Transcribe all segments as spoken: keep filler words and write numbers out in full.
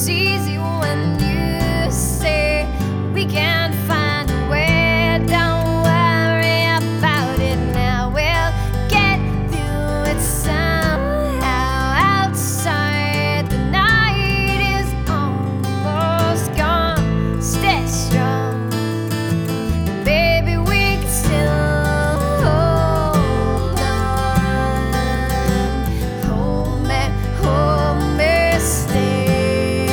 easy when you say we can find a way. Don't worry about it now. We'll get through it somehow. Outside, the night is almost gone. Stay strong, baby. We can still hold on. Hold me, hold me still.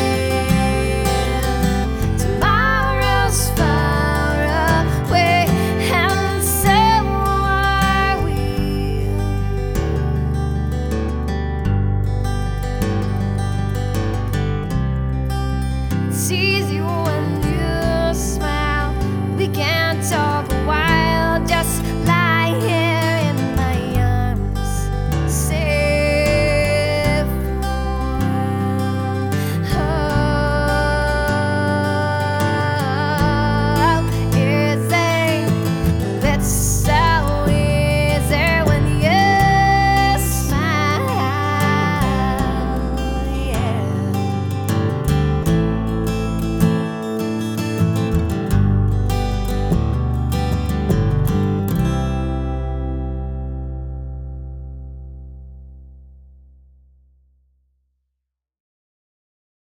Tomorrow's far away, and so are we. It's easy